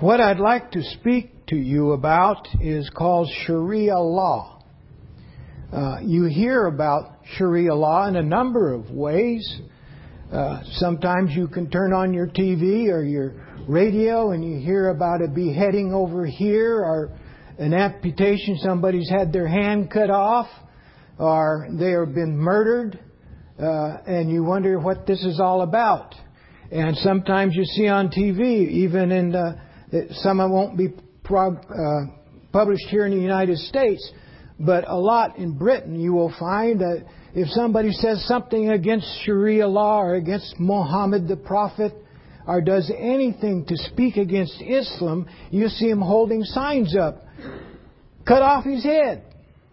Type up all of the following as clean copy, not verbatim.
What I'd like to speak to you about is called Sharia law. You hear about Sharia law in a number of ways. Sometimes you can turn on your TV or your radio and you hear about a beheading over here, or an amputation, somebody's had their hand cut off, or they have been murdered, and you wonder what this is all about. And sometimes you see on TV, even in some won't be published here in the United States, but a lot in Britain, you will find that if somebody says something against Sharia law or against Muhammad the Prophet, or does anything to speak against Islam, you see him holding signs up. Cut off his head.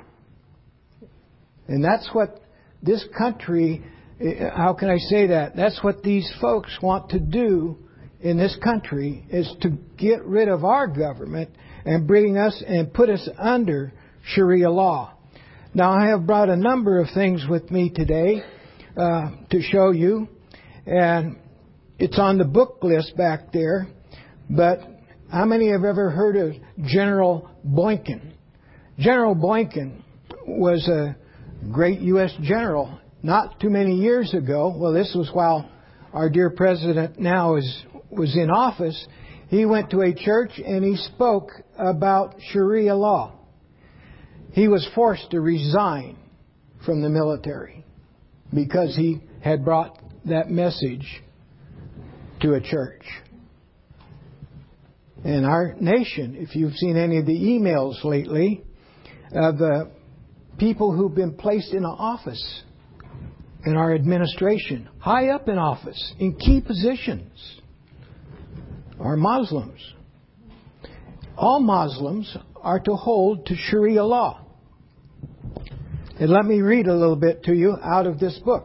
And that's what this country, how can I say that? That's what these folks want to do in this country, is to get rid of our government and bring us and put us under Sharia law. Now, I have brought a number of things with me today to show you, and it's on the book list back there. But how many have ever heard of General Boykin? General Boykin was a great U.S. general not too many years ago. Well, this was while our dear president now was in office. He went to a church and he spoke about Sharia law. He was forced to resign from the military because he had brought that message to a church. And our nation, if you've seen any of the emails lately, of the people who've been placed in office in our administration, high up in office, in key positions, are Muslims. All Muslims are to hold to Sharia law. And let me read a little bit to you out of this book.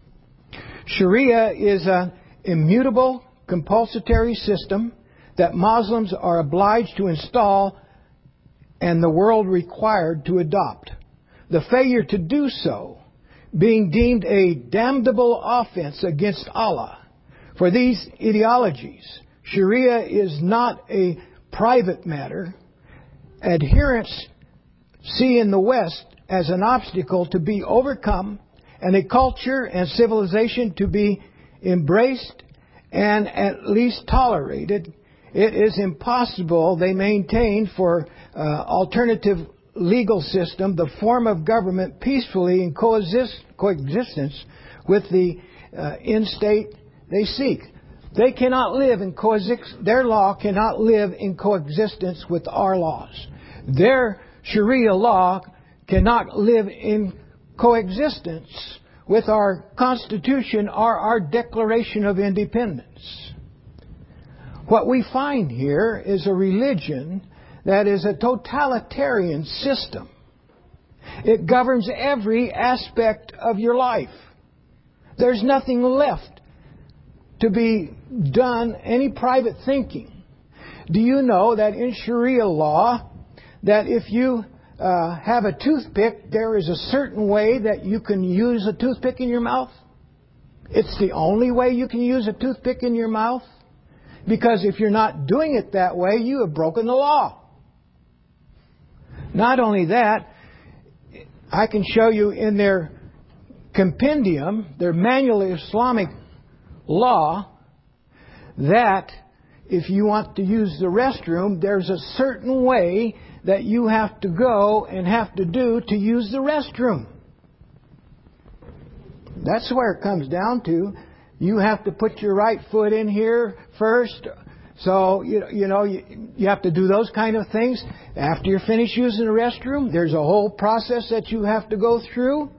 Sharia is an immutable, compulsory system that Muslims are obliged to install and the world required to adopt. The failure to do so being deemed a damnable offense against Allah. For these ideologies, Sharia is not a private matter. Adherents see in the West as an obstacle to be overcome and a culture and civilization to be embraced and at least tolerated. It is impossible, they maintain, for alternative legal system, the form of government, peacefully in coexistence with the in-state they seek. They cannot live in their law cannot live in coexistence with our laws. Their Sharia law cannot live in coexistence with our Constitution or our Declaration of Independence. What we find here is a religion that is a totalitarian system. It governs every aspect of your life. There's nothing left to be done, any private thinking. Do you know that in Sharia law, that if you have a toothpick, there is a certain way that you can use a toothpick in your mouth? It's the only way you can use a toothpick in your mouth. Because if you're not doing it that way, you have broken the law. Not only that, I can show you in their compendium, their Manual of Islamic Law, that if you want to use the restroom, there's a certain way that you have to go and have to do to use the restroom. That's where it comes down to. You have to put your right foot in here first. So, you have to do those kind of things. After you're finished using the restroom, there's a whole process that you have to go through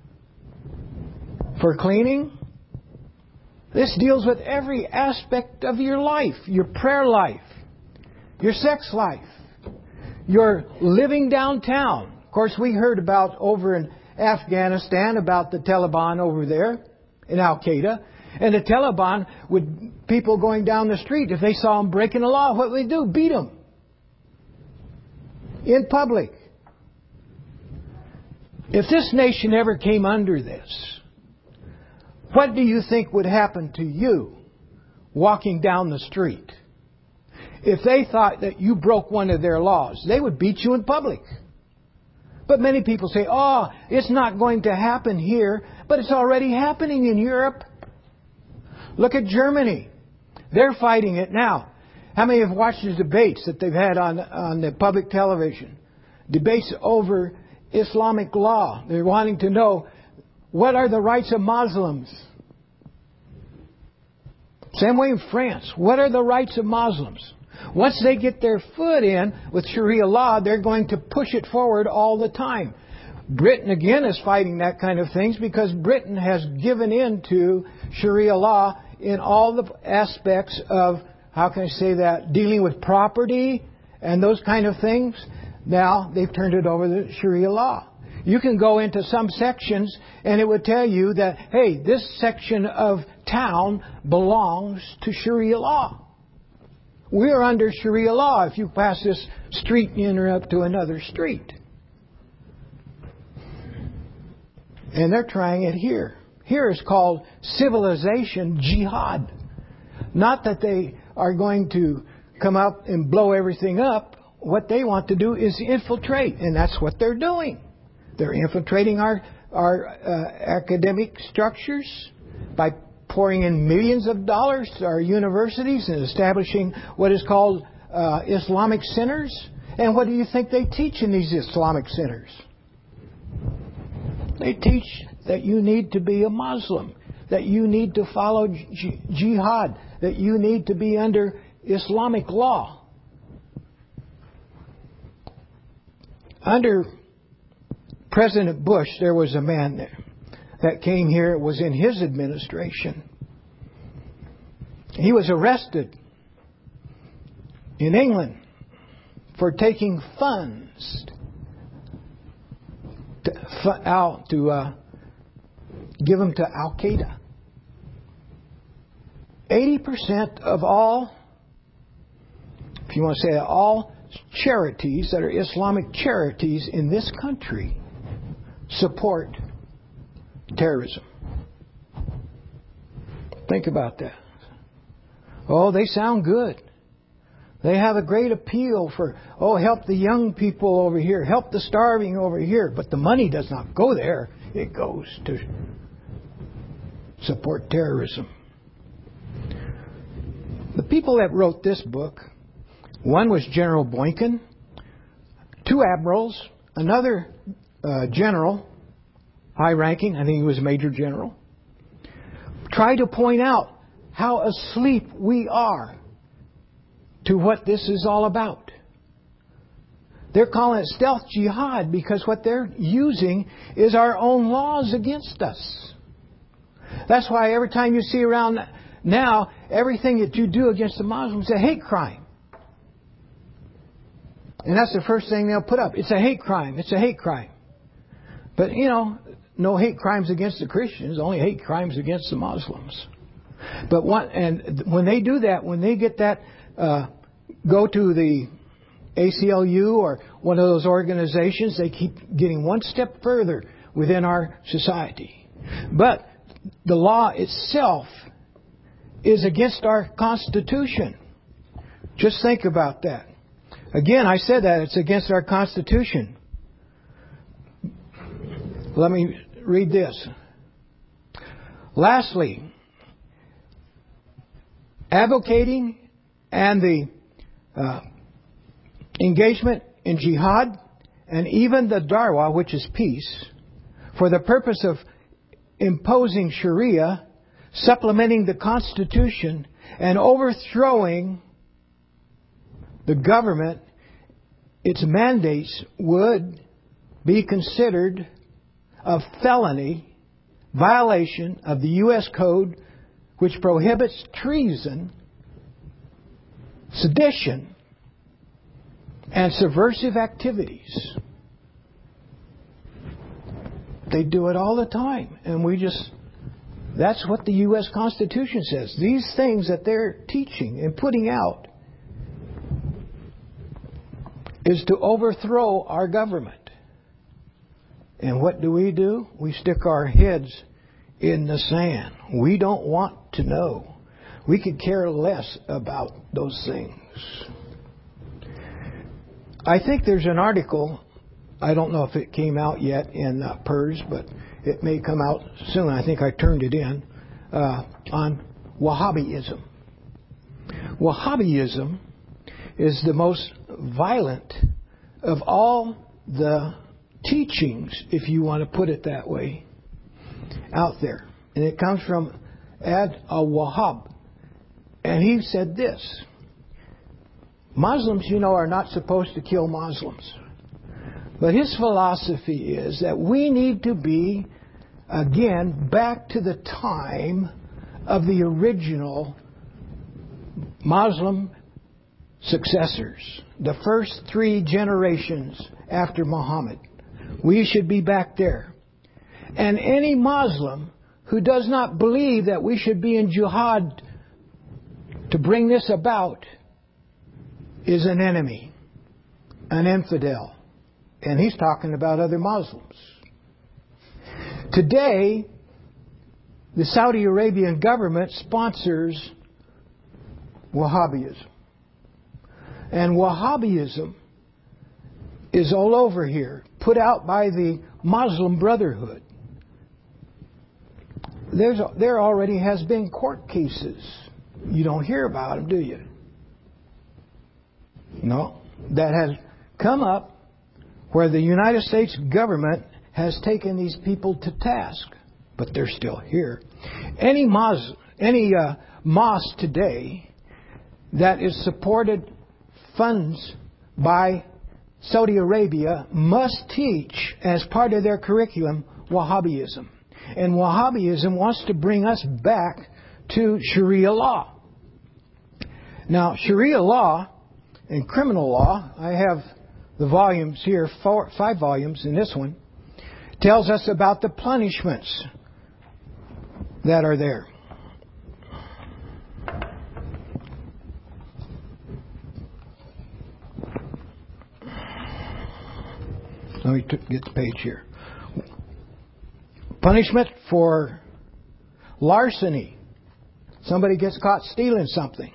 for cleaning. This deals with every aspect of your life. Your prayer life, your sex life, your living downtown. Of course, we heard about over in Afghanistan about the Taliban over there in Al-Qaeda. And the Taliban, would people going down the street, if they saw them breaking the law, what would they do? Beat them. In public. If this nation ever came under this, what do you think would happen to you walking down the street? if they thought that you broke one of their laws, they would beat you in public. But many people say, oh, it's not going to happen here, but it's already happening in Europe. Look at Germany. They're fighting it now. How many have watched the debates that they've had on the public television? Debates over Islamic law. They're wanting to know, what are the rights of Muslims? Same way in France. What are the rights of Muslims? Once they get their foot in with Sharia law, they're going to push it forward all the time. Britain, again, is fighting that kind of things because Britain has given in to Sharia law in all the aspects of, how can I say that, dealing with property and those kind of things. Now they've turned it over to Sharia law. You can go into some sections and it would tell you that, hey, this section of town belongs to Sharia law. We're under Sharia law if you pass this street and you enter up to another street. And they're trying it here. Here it's called civilization jihad. Not that they are going to come up and blow everything up. What they want to do is infiltrate, and that's what they're doing. They're infiltrating our academic structures by pouring in millions of dollars to our universities and establishing what is called Islamic centers. And what do you think they teach in these Islamic centers? They teach that you need to be a Muslim, that you need to follow jihad, that you need to be under Islamic law. Under President Bush, there was a man there that came here. It was in his administration. He was arrested in England for taking funds to give them to Al-Qaeda. 80% of all, if you want to say all charities that are Islamic charities in this country support terrorism. Think about that. Oh, they sound good. They have a great appeal for, help the young people over here, help the starving over here. But the money does not go there. It goes to support terrorism. The people that wrote this book, one was General Boykin, two admirals, another general, high-ranking, I think he was a major general, tried to point out how asleep we are to what this is all about. They're calling it stealth jihad because what they're using is our own laws against us. That's why every time you see around now, everything that you do against the Muslims is a hate crime. And that's the first thing they'll put up. It's a hate crime. It's a hate crime. But, no hate crimes against the Christians, only hate crimes against the Muslims. But when they do that, when they get that, go to the ACLU or one of those organizations, they keep getting one step further within our society. But the law itself is against our Constitution. Just think about that. Again, I said that it's against our Constitution. Let me read this. Lastly, advocating and the engagement in jihad and even the darwa, which is peace, for the purpose of imposing Sharia, supplementing the Constitution, and overthrowing the government, its mandates would be considered a felony violation of the U.S. Code, which prohibits treason, sedition, and subversive activities. They do it all the time, and that's what the U.S. Constitution says. These things that they're teaching and putting out is to overthrow our government. And what do? We stick our heads in the sand. We don't want to know. We could care less about those things. I think there's an article, I don't know if it came out yet in PERS, but it may come out soon. I think I turned it in, on Wahhabism. Wahhabism is the most violent of all the teachings, if you want to put it that way, out there. And it comes from Ad al-Wahhab. And he said this: Muslims, are not supposed to kill Muslims. But his philosophy is that we need to be, again, back to the time of the original Muslim successors, the first 3 generations after Muhammad. We should be back there. And any Muslim who does not believe that we should be in jihad to bring this about is an enemy, an infidel. And he's talking about other Muslims. Today, the Saudi Arabian government sponsors Wahhabism. And Wahhabism is all over here, put out by the Muslim Brotherhood. There already has been court cases. You don't hear about them, do you? No. That has come up where the United States government has taken these people to task, but they're still here. Any mosque today that is supported funds by Saudi Arabia must teach as part of their curriculum Wahhabism. And Wahhabism wants to bring us back to Sharia law. Now, Sharia law and criminal law, I have the volumes here, 5 volumes in this one, tells us about the punishments that are there. Let me get the page here. Punishment for larceny. Somebody gets caught stealing something.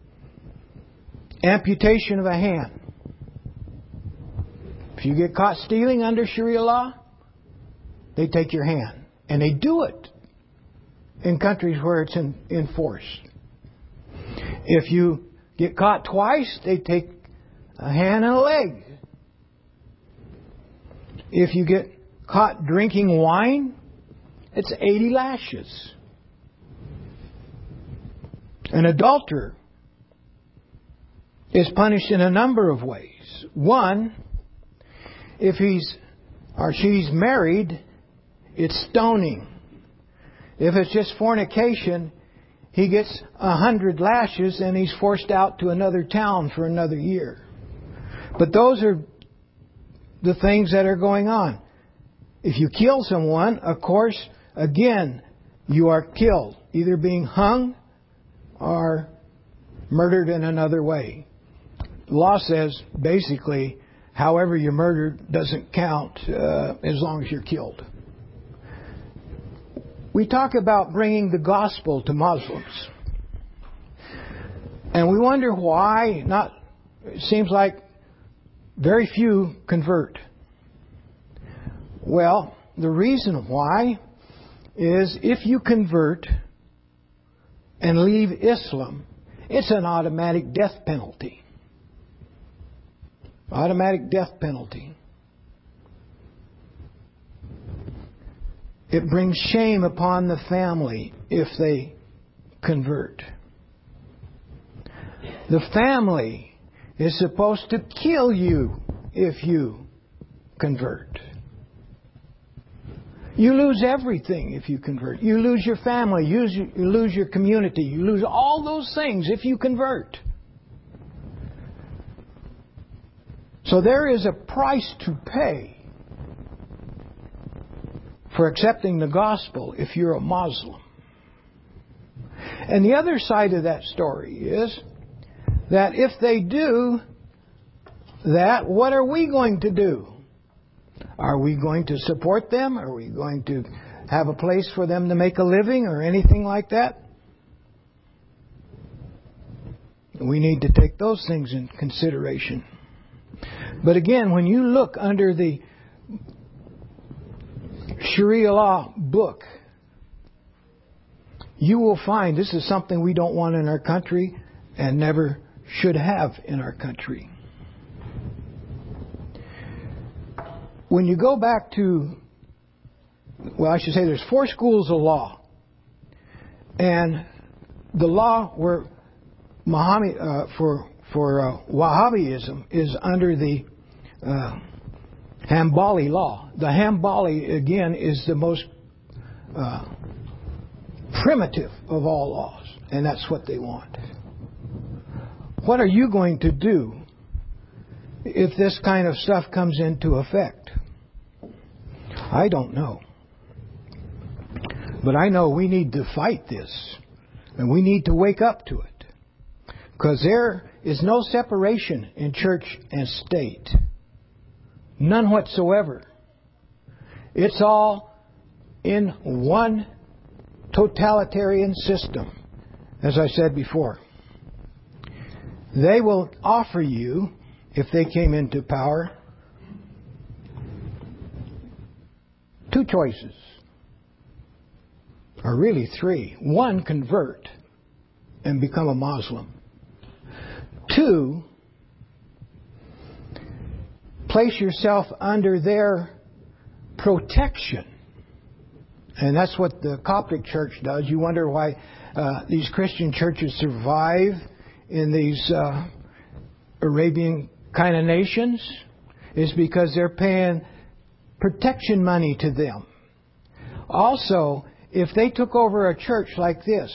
Amputation of a hand. If you get caught stealing under Sharia law, they take your hand. And they do it in countries where it's enforced. If you get caught twice, they take a hand and a leg. If you get caught drinking wine, it's 80 lashes. An adulterer is punished in a number of ways. One, if he's or she's married, it's stoning. If it's just fornication, he gets 100 lashes and he's forced out to another town for another year. But those are the things that are going on. If you kill someone, of course, again, you are killed, either being hung or murdered in another way. The law says, basically, however you're murdered doesn't count as long as you're killed. We talk about bringing the gospel to Muslims. And we wonder why it seems like very few convert. Well, the reason why is if you convert and leave Islam, it's an automatic death penalty. Automatic death penalty. It brings shame upon the family if they convert. The family is supposed to kill you if you convert. You lose everything if you convert. You lose your family. You lose your community. You lose all those things if you convert. So there is a price to pay for accepting the gospel if you're a Muslim. And the other side of that story is that if they do that, what are we going to do? Are we going to support them? Are we going to have a place for them to make a living or anything like that? We need to take those things in consideration. But again, when you look under the Sharia law book, you will find this is something we don't want in our country and never should have in our country. When you go back to, well, I should say there's 4 schools of law. And the law where Muhammad, for Wahhabism is under the Hanbali law. The Hanbali, again, is the most primitive of all laws. And that's what they want. What are you going to do if this kind of stuff comes into effect? I don't know. But I know we need to fight this. And we need to wake up to it. Because there is no separation in church and state. None whatsoever. It's all in one totalitarian system. As I said before. They will offer you, if they came into power, 2 choices. Or really 3. 1, convert and become a Muslim. 2, place yourself under their protection. And that's what the Coptic Church does. You wonder why these Christian churches survive in these Arabian kind of nations. Is because they're paying protection money to them. Also, if they took over a church like this,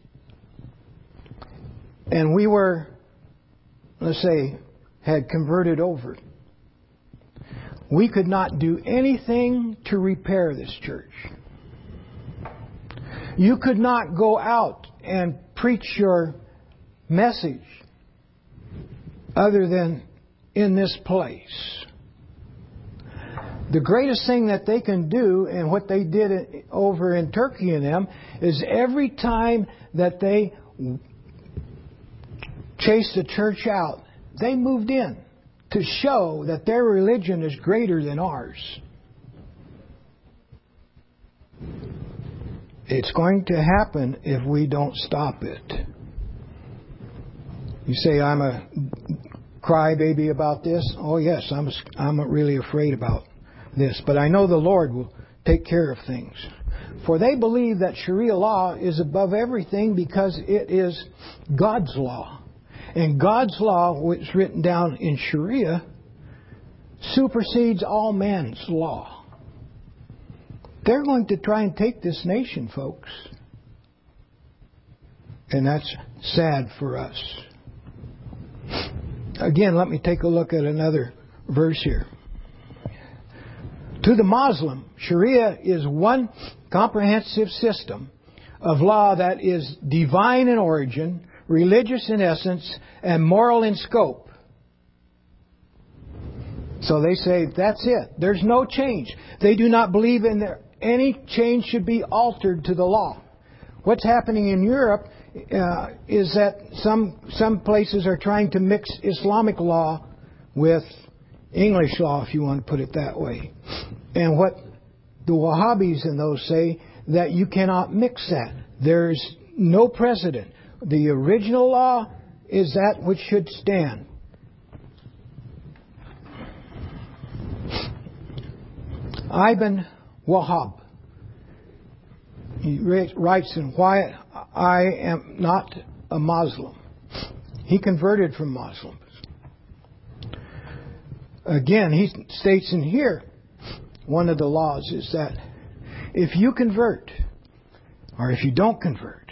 and we were, let's say, had converted over, we could not do anything to repair this church. You could not go out and preach your message other than in this place. The greatest thing that they can do, and what they did over in Turkey and them, is every time that they chased the church out, they moved in to show that their religion is greater than ours. It's going to happen if we don't stop it. You say, I'm a crybaby about this? Oh yes, I'm really afraid about this. But I know the Lord will take care of things. For they believe that Sharia law is above everything because it is God's law. And God's law, which is written down in Sharia, supersedes all man's law. They're going to try and take this nation, folks. And that's sad for us. Again, let me take a look at another verse here. To the Muslim, Sharia is one comprehensive system of law that is divine in origin, religious in essence, and moral in scope. So they say that's it. There's no change. They do not believe in any change should be altered to the law. What's happening in Europe is that some places are trying to mix Islamic law with English law, if you want to put it that way. And what the Wahhabis and those say, that you cannot mix that. There's no precedent. The original law is that which should stand. Ibn Wahhab, he writes in Why I Am Not a Muslim. He converted from Muslims. Again, he states in here, one of the laws is that if you convert, or if you don't convert,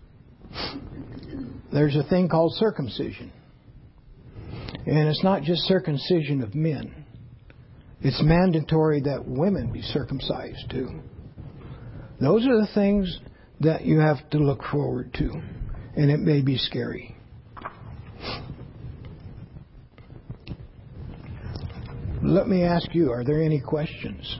there's a thing called circumcision. And it's not just circumcision of men. It's mandatory that women be circumcised too. Those are the things that you have to look forward to. And it may be scary. Let me ask you, are there any questions?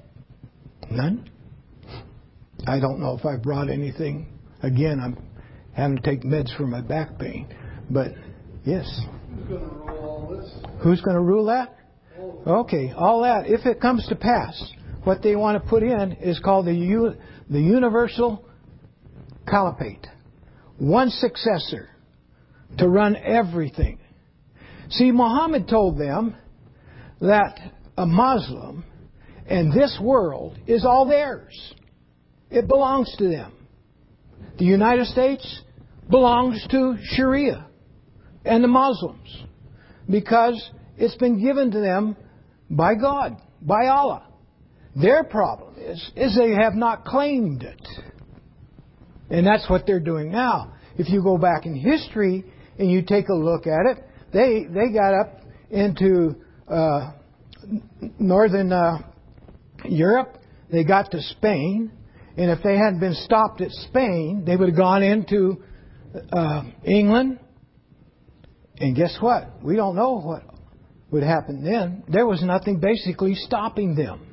None? I don't know if I brought anything. Again, I'm having to take meds for my back pain. But, yes. Who's going to rule all this? Who's going to rule that? Okay, all that. If it comes to pass, what they want to put in is called the universal caliphate. One successor to run everything. See, Muhammad told them that a Muslim and this world is all theirs. It belongs to them. The United States belongs to Sharia and the Muslims because it's been given to them by God, by Allah. Their problem is they have not claimed it. And that's what they're doing now. If you go back in history and you take a look at it, they got up into northern Europe. They got to Spain. And if they hadn't been stopped at Spain, they would have gone into England. And guess what? We don't know what would happen then. There was nothing basically stopping them.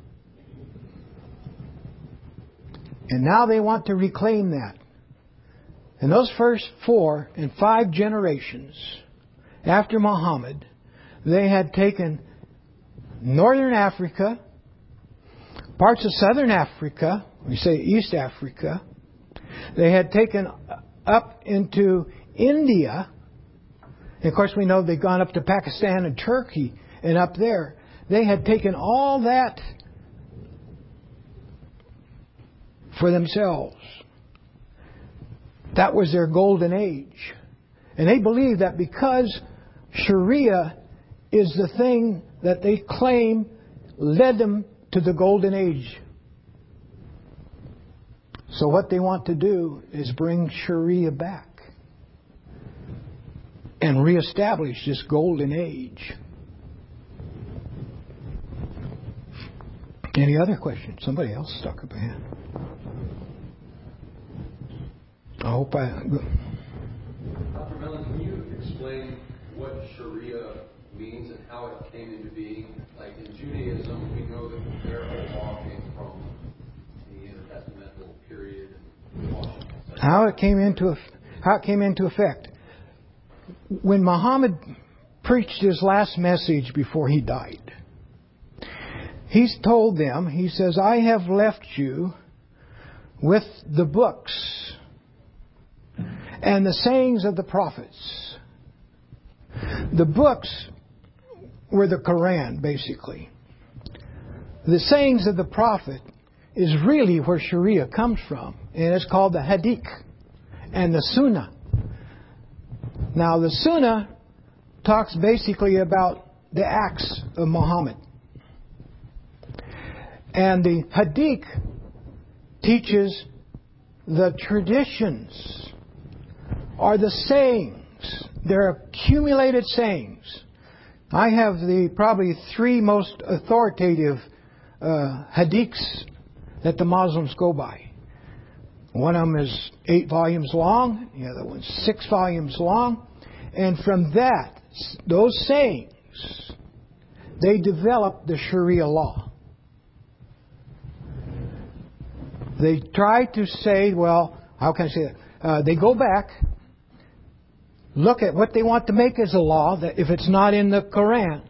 And now they want to reclaim that. In those first 4 and 5 generations after Muhammad, they had taken northern Africa, parts of southern Africa, we say East Africa. They had taken up into India. And of course, we know they've gone up to Pakistan and Turkey and up there. They had taken all that for themselves. That was their golden age. And they believe that because Sharia is the thing that they claim led them to the golden age. So what they want to do is bring Sharia back and reestablish this golden age. Any other questions? Somebody else stuck up a hand. I hope Dr. Mellon, can you explain what Sharia means and how it came into being? Like in Judaism, we know that their whole law came from the intertestamental period. How it came into effect. When Muhammad preached his last message before he died, he's told them, he says, I have left you with the books and the sayings of the prophets. The books were the Quran, basically. The sayings of the prophet is really where Sharia comes from, and it's called the Hadith and the Sunnah. Now, the Sunnah talks basically about the acts of Muhammad. And the Hadith teaches the traditions or the sayings. They're accumulated sayings. I have the probably 3 most authoritative Hadiths that the Muslims go by. One of them is 8 volumes long. The other one's 6 volumes long. And from that, those sayings, they develop the Sharia law. They try to say, well, how can I say that? They go back, look at what they want to make as a law, that if it's not in the Quran,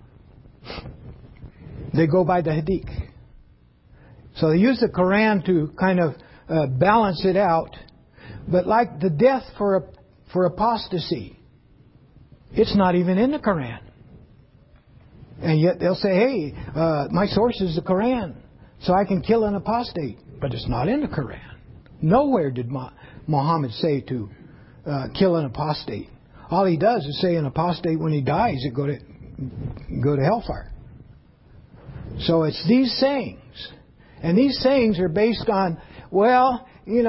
they go by the Hadith. So they use the Quran to kind of balance it out. But like the death for apostasy, it's not even in the Quran. And yet they'll say, hey, my source is the Quran, so I can kill an apostate. But it's not in the Quran. Nowhere did Muhammad say to kill an apostate. All he does is say an apostate, when he dies, it go to hellfire. So it's these sayings. And these sayings are based on, well,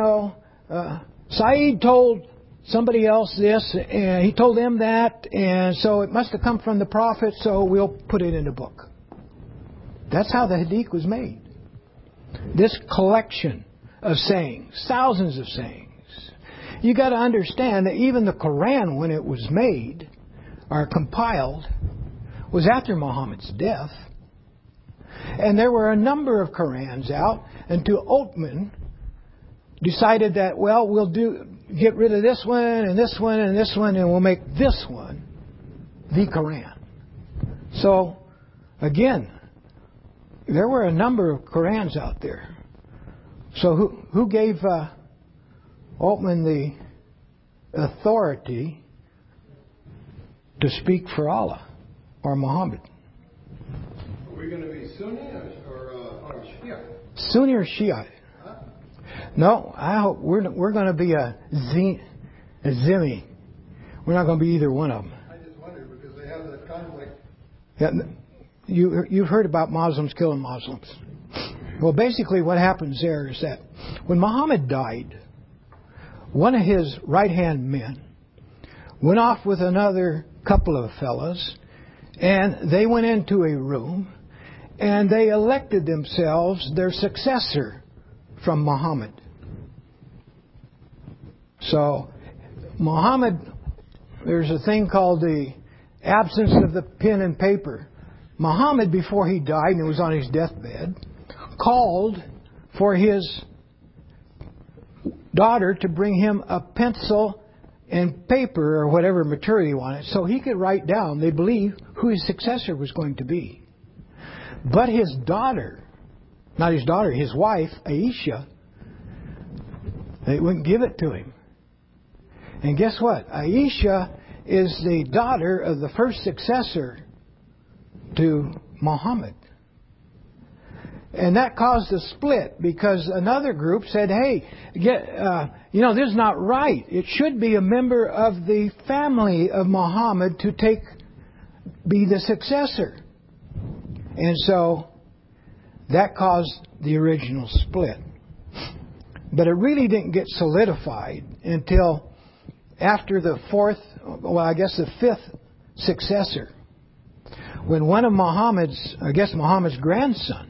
Saeed told somebody else this, and he told them that, and so it must have come from the prophet, so we'll put it in the book. That's how the Hadith was made. This collection of sayings, thousands of sayings. You got to understand that even the Quran, when it was made or compiled, was after Muhammad's death. And there were a number of Qurans out until Othman decided that, well, we'll do get rid of this one and this one and this one, and we'll make this one the Quran. So, again, there were a number of Qurans out there. So who gave Altman the authority to speak for Allah or Muhammad? Are we going to be Sunni or Shia? Sunni or Shia? Huh? No, I hope we're going to be a Zimmi. We're not going to be either one of them. I just wondered because they have that conflict. Yeah, you've heard about Muslims killing Muslims. Well, basically what happens there is that when Muhammad died, one of his right-hand men went off with another couple of fellas, and they went into a room, and they elected themselves their successor from Muhammad. So, Muhammad, there's a thing called the absence of the pen and paper. Muhammad, before he died and was on his deathbed, called for his daughter to bring him a pencil and paper or whatever material he wanted so he could write down, they believe, who his successor was going to be. But his daughter, not his daughter, his wife, Aisha, they wouldn't give it to him. And guess what? Aisha is the daughter of the first successor to Muhammad. And that caused a split because another group said, hey, this is not right. It should be a member of the family of Muhammad to be the successor. And so that caused the original split. But it really didn't get solidified until after the fifth successor. When one of Muhammad's grandson,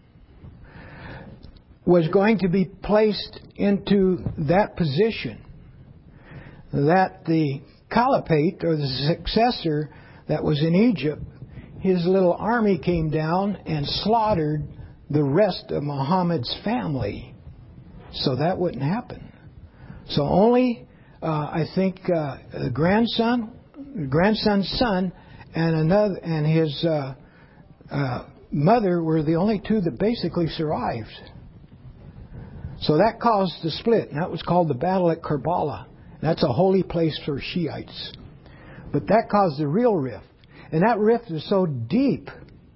was going to be placed into that position, that the caliphate or the successor that was in Egypt, his little army came down and slaughtered the rest of Muhammad's family. So that wouldn't happen. So only, the grandson's son, and his mother were the only two that basically survived. So that caused the split, and that was called the Battle at Karbala. That's a holy place for Shiites. But that caused the real rift. And that rift was so deep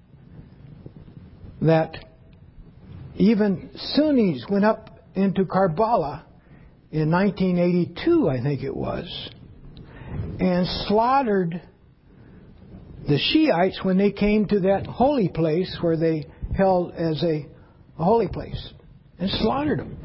that even Sunnis went up into Karbala in 1982, I think it was, and slaughtered the Shiites when they came to that holy place where they held as a holy place, and slaughtered them.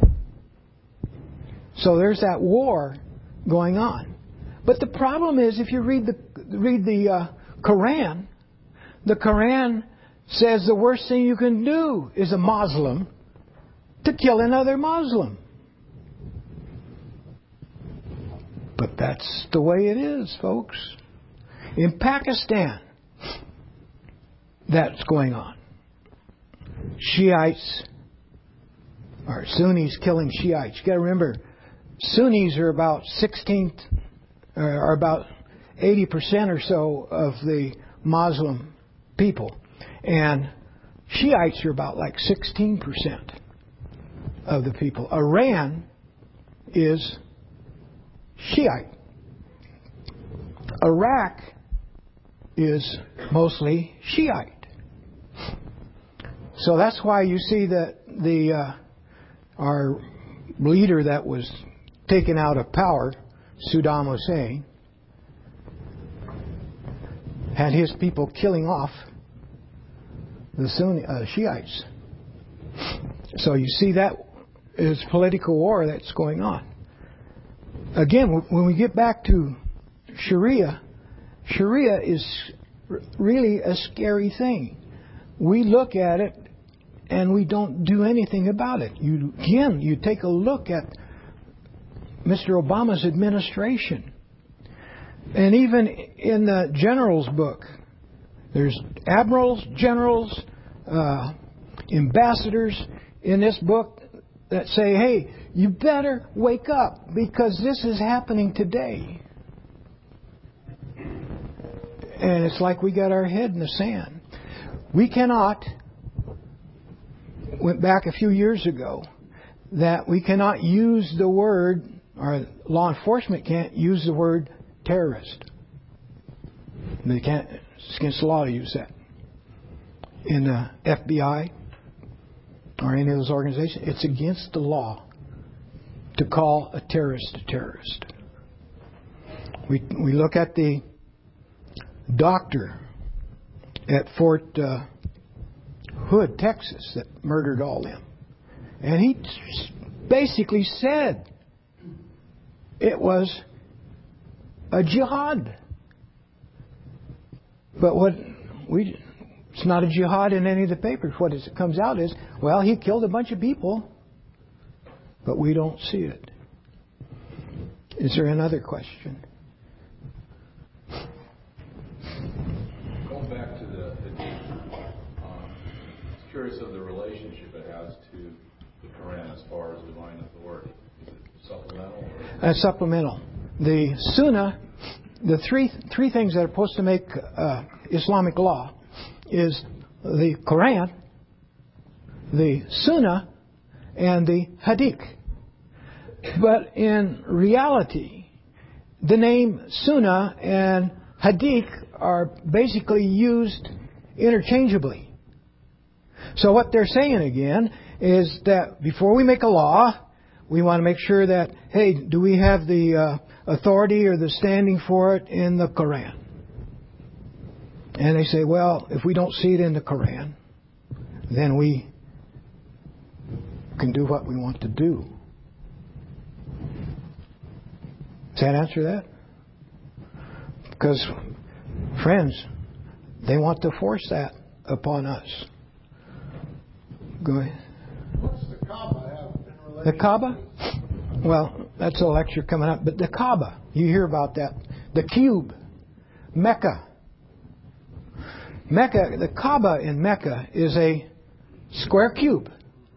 So there's that war going on. But the problem is, if you read the Quran, the Quran says the worst thing you can do is a Muslim to kill another Muslim. But that's the way it is, folks. In Pakistan, that's going on. Shiites or Sunnis killing Shiites. You got to remember, Sunnis are about 80% or so of the Muslim people, and Shiites are about like 16% of the people. Iran is Shiite. Iraq is mostly Shiite. So that's why you see that our leader that was taken out of power, Saddam Hussein, had his people killing off the Sunni Shiites. So you see that is political war that's going on. Again, when we get back to Sharia, Sharia is really a scary thing. We look at it and we don't do anything about it. You take a look at Mr. Obama's administration. And even in the general's book, there's admirals, generals, ambassadors in this book that say, hey, you better wake up because this is happening today. And it's like we got our head in the sand. We cannot, went back a few years ago, that we cannot use the word, or law enforcement can't use the word terrorist. They can't, it's against the law to use that. In the FBI or any of those organizations, it's against the law to call a terrorist a terrorist. We look at the doctor at Fort Hood, Texas, that murdered all them. And he basically said it was a jihad. But it's not a jihad in any of the papers. What it comes out is, well, he killed a bunch of people, but we don't see it. Is there another question? Going back to the Hadith, curious of the relationship it has to the Quran as far as divine authority. Is it supplemental? Supplemental. The Sunnah, the three things that are supposed to make Islamic law is the Quran, the Sunnah, and the Hadith. But in reality, the name Sunnah and Hadith are basically used interchangeably. So what they're saying again is that before we make a law, we want to make sure that, hey, do we have the authority or the standing for it in the Quran? And they say, well, if we don't see it in the Quran, then we can do what we want to do. Does that answer that? Because, friends, they want to force that upon us. Go ahead. What's the Kaaba have in relation? The Kaaba? Well, that's a lecture coming up. But the Kaaba, you hear about that. The cube. Mecca. The Kaaba in Mecca is a square cube.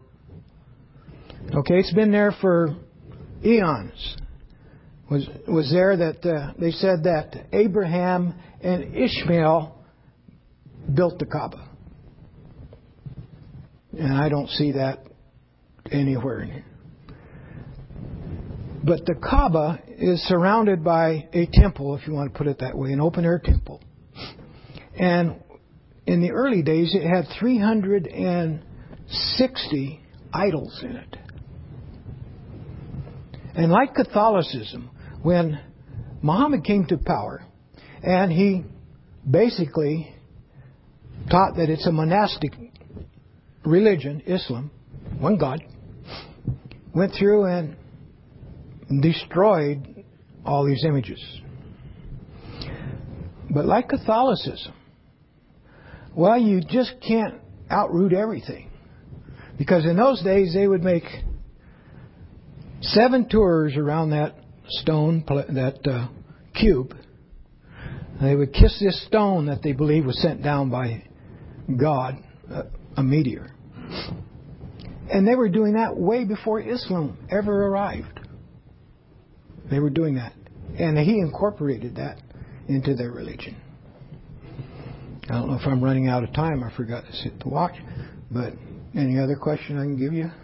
Okay, it's been there for eons. Was there that they said that Abraham and Ishmael built the Kaaba. And I don't see that anywhere in here. But the Kaaba is surrounded by a temple, if you want to put it that way, an open-air temple. And in the early days, it had 360 idols in it. And like Catholicism, when Muhammad came to power, and he basically taught that it's a monastic religion, Islam, one God, went through and destroyed all these images. But like Catholicism, well, you just can't outroot everything. Because in those days, they would make 7 tours around that stone, that cube. They would kiss this stone that they believed was sent down by God, a meteor. And they were doing that way before Islam ever arrived. They were doing that. And he incorporated that into their religion. I don't know if I'm running out of time. I forgot to sit to watch. But any other question I can give you?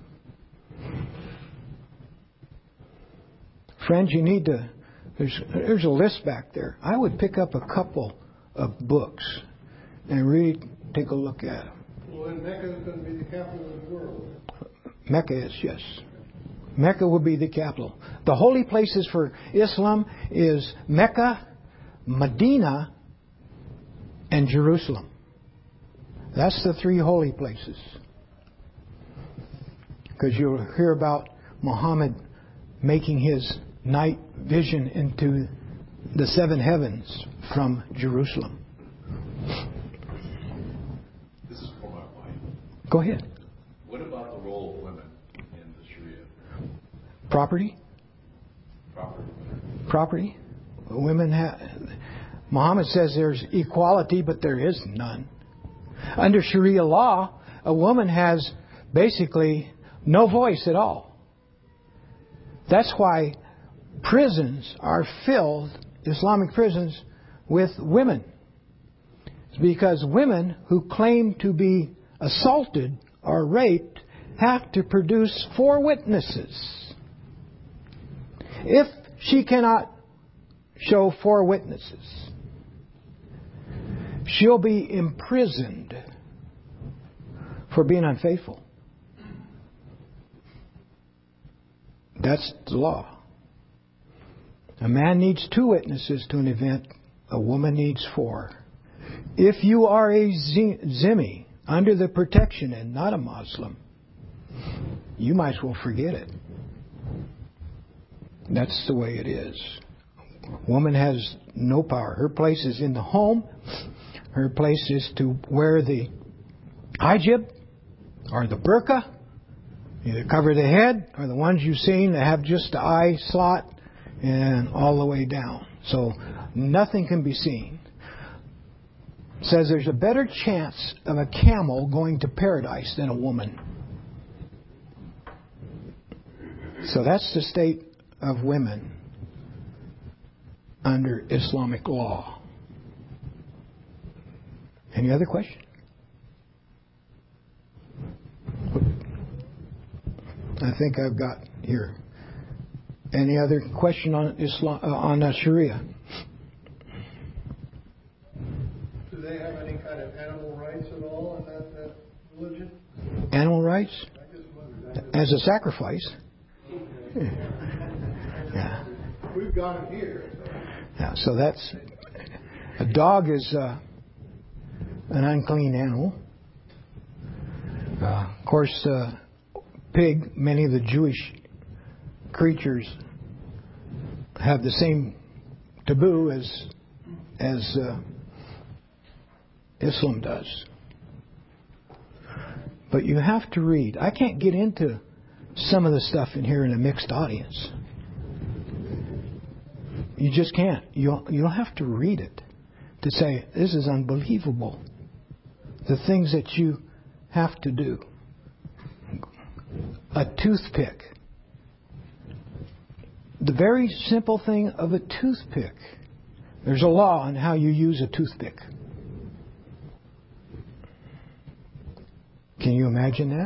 Friends, you need to... There's a list back there. I would pick up a couple of books and really take a look at them. Well, and Mecca is going to be the capital of the world. Mecca is, yes. Mecca will be the capital. The holy places for Islam is Mecca, Medina, and Jerusalem. That's the 3 holy places. Because you'll hear about Muhammad making his night vision into the 7 heavens from Jerusalem. This is for my wife. Go ahead. What about the role of women in the Sharia? Property. Women have... Muhammad says there's equality, but there is none. Under Sharia law, a woman has basically No voice at all. That's why prisons are filled, Islamic prisons, with women. It's because women who claim to be assaulted or raped have to produce 4 witnesses. If she cannot show 4 witnesses, she'll be imprisoned for being unfaithful. That's the law. A man needs 2 witnesses to an event. A woman needs 4. If you are a Zimmi, under the protection and not a Muslim, you might as well forget it. That's the way it is. Woman has no power. Her place is in the home. Her place is to wear the hijab or the burqa, either cover the head or the ones you've seen that have just the eye slot and all the way down. So nothing can be seen. It says there's a better chance of a camel going to paradise than a woman. So that's the state of women under Islamic law. Any other question? I think I've got here. Any other question on Islam, on Sharia? Do they have any kind of animal rights at all in that religion? Animal rights? I just wondered. As a sacrifice? Yeah. We've got them here. Yeah, so that's... A dog is an unclean animal. Of course, pig, many of the Jewish creatures have the same taboo as Islam does. But you have to read. I can't get into some of the stuff in here in a mixed audience. You just can't. You don't have to read it to say, this is unbelievable. The things that you have to do. A toothpick. The very simple thing of a toothpick. There's a law on how you use a toothpick. Can you imagine that?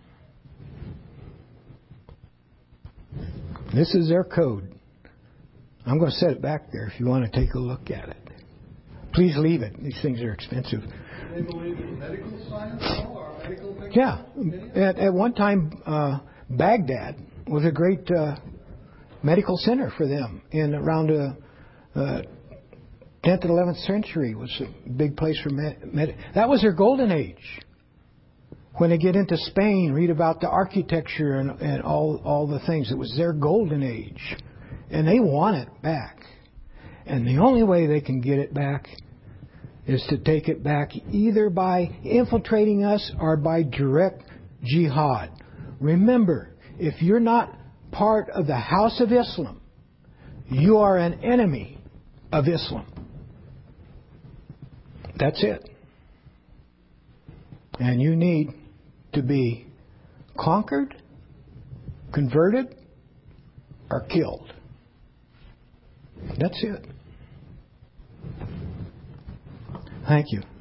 This is their code. I'm going to set it back there if you want to take a look at it. Please leave it. These things are expensive. Do they believe in medical science at all, or medical things? Yeah. At one time, Baghdad was a great medical center for them. In around the 10th and 11th century was a big place for that was their golden age. When they get into Spain, read about the architecture and all the things. It was their golden age. And they want it back. And the only way they can get it back is to take it back either by infiltrating us or by direct jihad. Remember, if you're not part of the House of Islam, you are an enemy of Islam. That's it. And you need to be conquered, converted, or killed. That's it. Thank you.